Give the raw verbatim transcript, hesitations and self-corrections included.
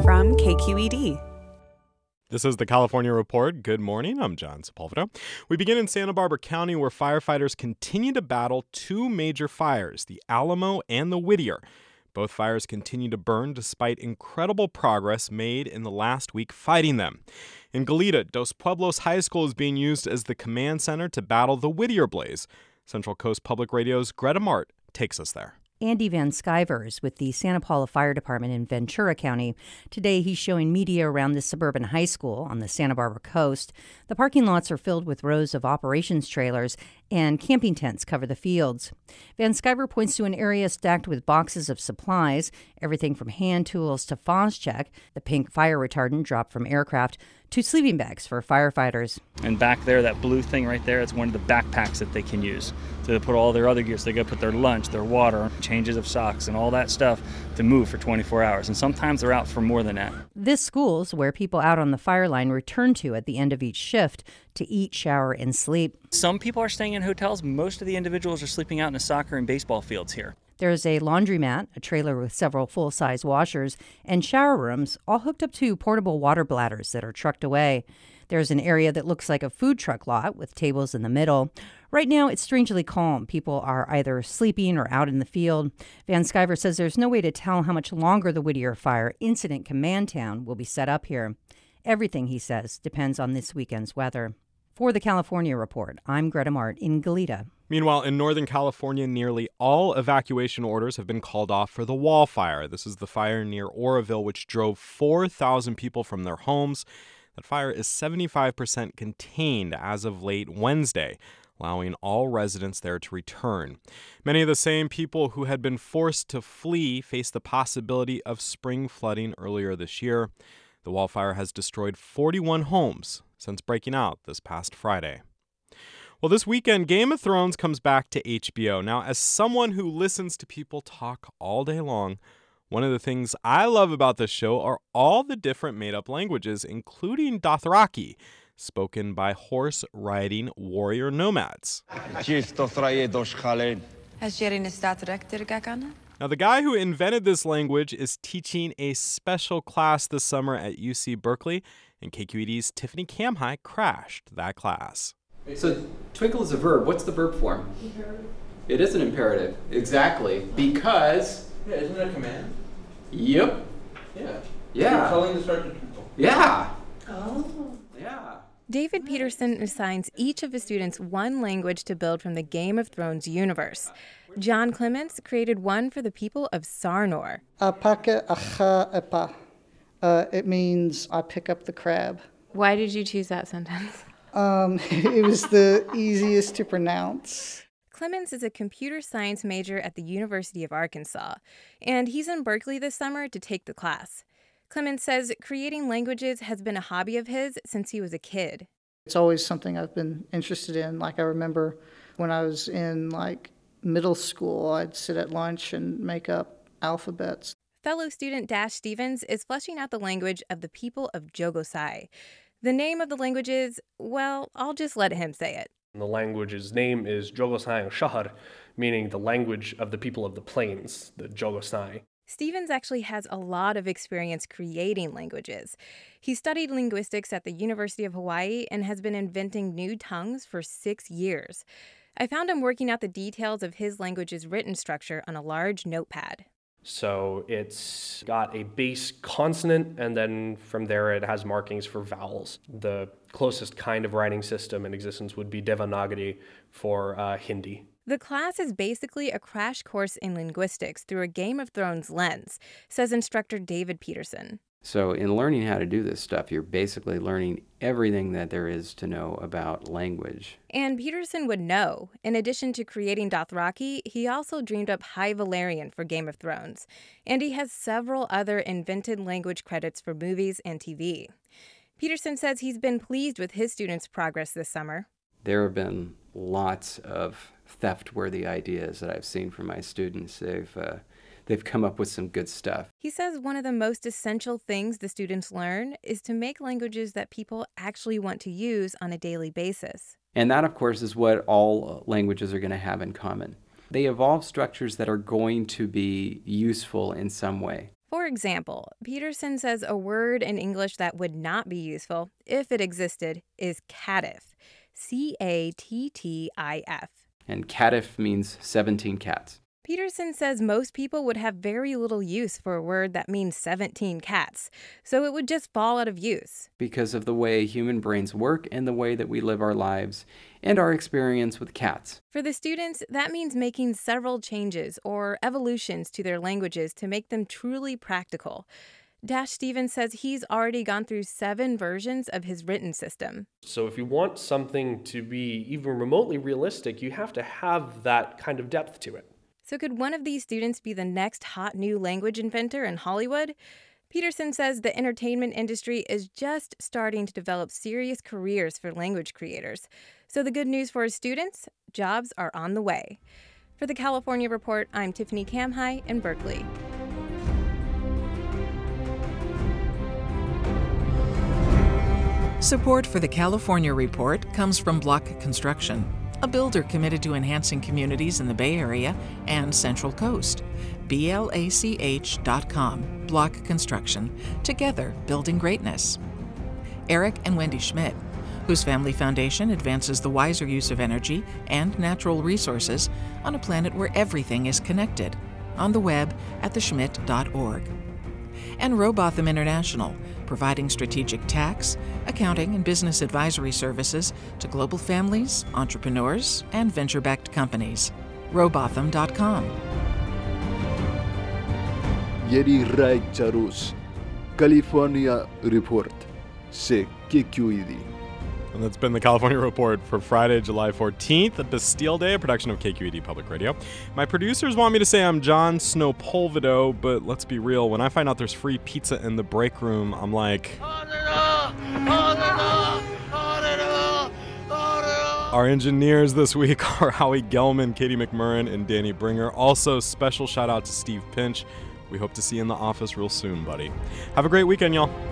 from K Q E D. This is the California Report. Good morning. I'm John Sepulveda. We begin in Santa Barbara County, where firefighters continue to battle two major fires, the Alamo and the Whittier. Both fires continue to burn despite incredible progress made in the last week fighting them. In Goleta, Dos Pueblos High School is being used as the command center to battle the Whittier blaze. Central Coast Public Radio's Greta Mart takes us there. Andy Van Skyver is with the Santa Paula Fire Department in Ventura County. Today, he's showing media around this suburban high school on the Santa Barbara coast. The parking lots are filled with rows of operations trailers, and camping tents cover the fields. Van Skyver points to an area stacked with boxes of supplies, everything from hand tools to Phos-Chek, the pink fire retardant dropped from aircraft, to sleeping bags for firefighters. And back there, that blue thing right there, it's one of the backpacks that they can use to put all their other gear. So they got to put their lunch, their water, changes of socks, and all that stuff to move for twenty-four hours. And sometimes they're out for more than that. This school's where people out on the fire line return to at the end of each shift to eat, shower, and sleep. Some people are staying in hotels. Most of the individuals are sleeping out in the soccer and baseball fields here. There's a laundromat, a trailer with several full-size washers, and shower rooms, all hooked up to portable water bladders that are trucked away. There's an area that looks like a food truck lot with tables in the middle. Right now, it's strangely calm. People are either sleeping or out in the field. Van Skyver says there's no way to tell how much longer the Whittier Fire Incident Command Town will be set up here. Everything, he says, depends on this weekend's weather. For the California Report, I'm Greta Mart in Goleta. Meanwhile, in Northern California, nearly all evacuation orders have been called off for the wildfire. This is the fire near Oroville, which drove four thousand people from their homes. That fire is seventy-five percent contained as of late Wednesday, allowing all residents there to return. Many of the same people who had been forced to flee face the possibility of spring flooding earlier this year. The wildfire has destroyed forty-one homes since breaking out this past Friday. Well, this weekend, Game of Thrones comes back to H B O. Now, as someone who listens to people talk all day long, one of the things I love about this show are all the different made-up languages, including Dothraki, spoken by horse-riding warrior nomads. Now, the guy who invented this language is teaching a special class this summer at U C Berkeley, and K Q E D's Tiffany Kamhai crashed that class. So, twinkle is a verb. What's the verb form? Imperative. It is an imperative. Exactly. Because... Yeah, isn't it a command? Yep. Yeah. Yeah. You're telling the start to twinkle. Yeah. Oh. Yeah. David Peterson assigns each of his students one language to build from the Game of Thrones universe. John Clements created one for the people of Sarnor. Apaka acha epa. Uh, it means I pick up the crab. Why did you choose that sentence? Um, it was the easiest to pronounce. Clements is a computer science major at the University of Arkansas, and he's in Berkeley this summer to take the class. Clements says creating languages has been a hobby of his since he was a kid. It's always something I've been interested in. Like, I remember when I was in, like, middle school, I'd sit at lunch and make up alphabets. Fellow student Dash Stevens is fleshing out the language of the people of Jogosai. The name of the language is, well, I'll just let him say it. The language's name is Jogosai Shahar, meaning the language of the people of the plains, the Jogosai. Stevens actually has a lot of experience creating languages. He studied linguistics at the University of Hawaii and has been inventing new tongues for six years. I found him working out the details of his language's written structure on a large notepad. So it's got a base consonant, and then from there it has markings for vowels. The closest kind of writing system in existence would be Devanagari for uh, Hindi. The class is basically a crash course in linguistics through a Game of Thrones lens, says instructor David Peterson. So in learning how to do this stuff, you're basically learning everything that there is to know about language. And Peterson would know. In addition to creating Dothraki, he also dreamed up High Valyrian for Game of Thrones. And he has several other invented language credits for movies and T V. Peterson says he's been pleased with his students' progress this summer. There have been lots of theft-worthy ideas that I've seen from my students. They've uh, They've come up with some good stuff. He says one of the most essential things the students learn is to make languages that people actually want to use on a daily basis. And that, of course, is what all languages are going to have in common. They evolve structures that are going to be useful in some way. For example, Peterson says a word in English that would not be useful, if it existed, is catif. C A T T I F. And catif means seventeen cats. Peterson says most people would have very little use for a word that means seventeen cats, so it would just fall out of use. Because of the way human brains work and the way that we live our lives and our experience with cats. For the students, that means making several changes or evolutions to their languages to make them truly practical. Dash Stevens says he's already gone through seven versions of his written system. So if you want something to be even remotely realistic, you have to have that kind of depth to it. So could one of these students be the next hot new language inventor in Hollywood? Peterson says the entertainment industry is just starting to develop serious careers for language creators. So the good news for his students, jobs are on the way. For the California Report, I'm Tiffany Kamhai in Berkeley. Support for the California Report comes from Block Construction, a builder committed to enhancing communities in the Bay Area and Central Coast. B L A C H dot com, Block Construction, together building greatness. Eric and Wendy Schmidt, whose family foundation advances the wiser use of energy and natural resources on a planet where everything is connected, on the web at the schmidt dot org. And Robotham International, providing strategic tax, accounting, and business advisory services to global families, entrepreneurs, and venture-backed companies. Robotham dot com. Yeri Rai Charus, California Report, se K Q E D. And that's been the California Report for Friday, July fourteenth, a Bastille Day, a production of K Q E D Public Radio. My producers want me to say I'm John Snowpolvido, but let's be real, when I find out there's free pizza in the break room, I'm like... Our engineers this week are Howie Gelman, Katie McMurrin, and Danny Bringer. Also, special shout out to Steve Pinch. We hope to see you in the office real soon, buddy. Have a great weekend, y'all.